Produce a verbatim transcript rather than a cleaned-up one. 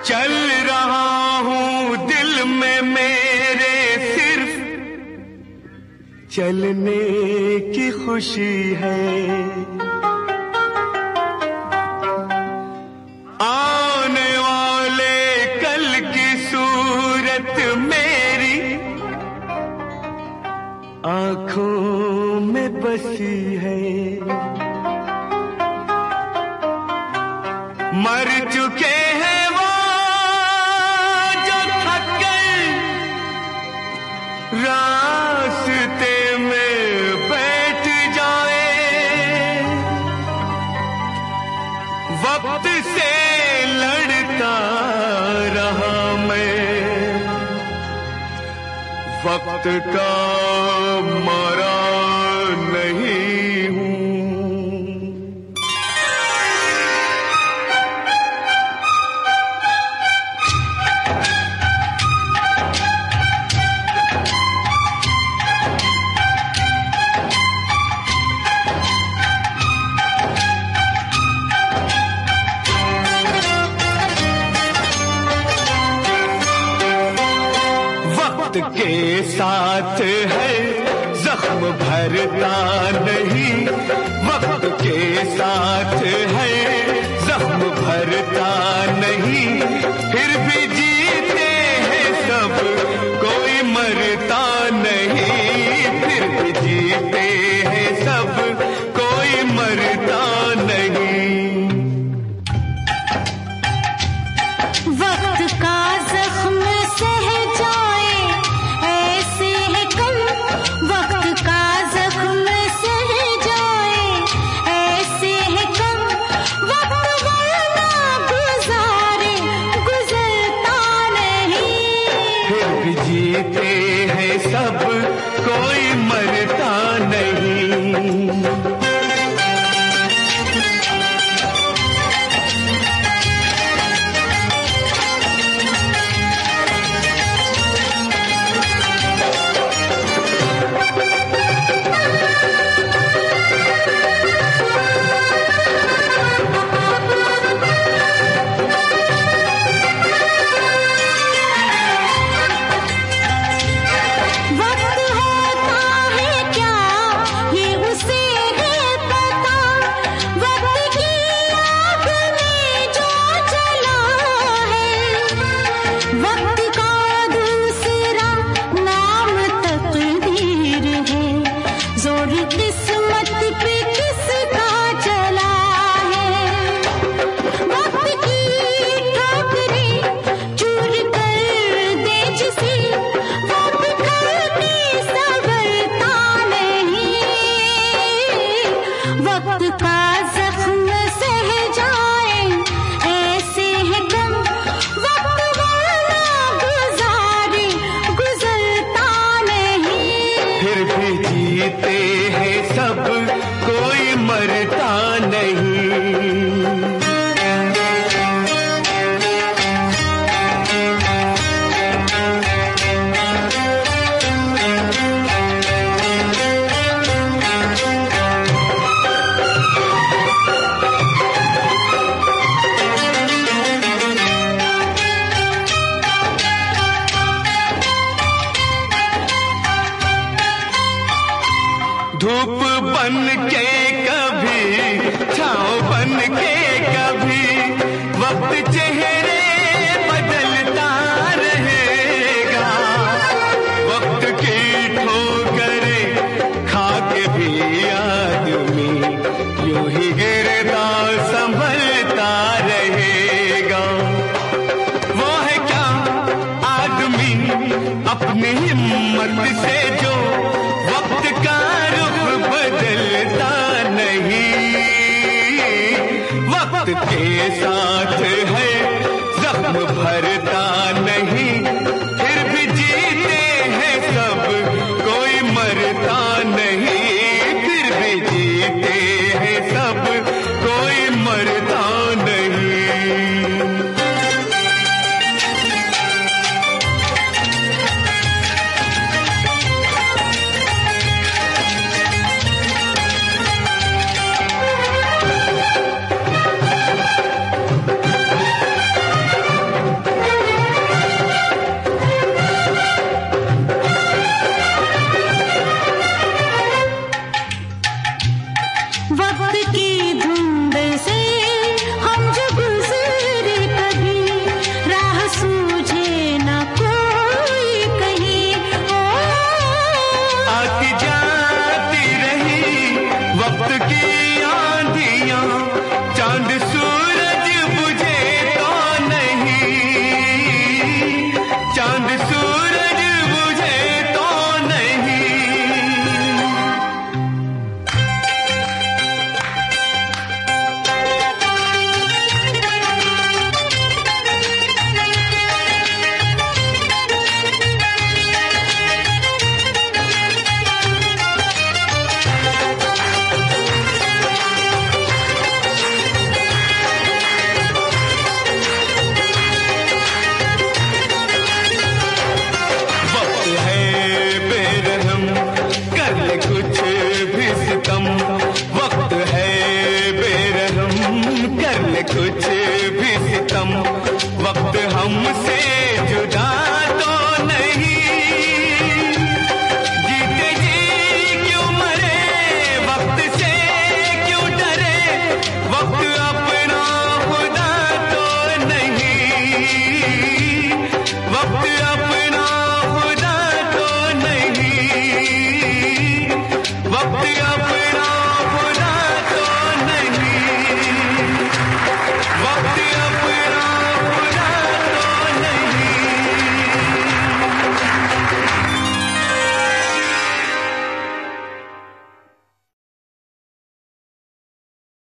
चल रहा हूँ दिल में मेरे सिर्फ चलने की खुशी है। आने वाले कल की सूरत मेरी आंखों में बसी है। मर चुके हैं वो जो थक गए रास्ते में बैठ जाए। वक्त से लड़ता रहा मैं, वक्त का मारा नहीं हूँ। वक्त के साथ है जख्म भरता नहीं, वक्त के साथ है जख्म भरता नहीं। फिर भी जीते हैं सब कोई मरता नहीं, फिर भी जीते हैं सब कोई मरता नहीं। वक्त का जख्म सह जाए ऐसे है कम, वक्त का जख्म सह जाए ऐसे है कम। वक्त वरना गुजारे गुजरता नहीं, फिर भी जीते हैं सब कोई मरता नहीं। वक्त का जख्म सह जाए ऐसे है कम, वक्त वरना गुजारे गुजरता नहीं। फिर भी जीते हैं सब कोई मरता नहीं। धूप बन के कभी छाँव बन के कभी वक्त चेहरे बदलता रहेगा। वक्त की ठोकरें खा के भी आदमी यूं ही गिरता संभलता रहेगा। वो है क्या आदमी अपनी हिम्मत से जो वक्त का बदलता नहीं, वक्त के साथ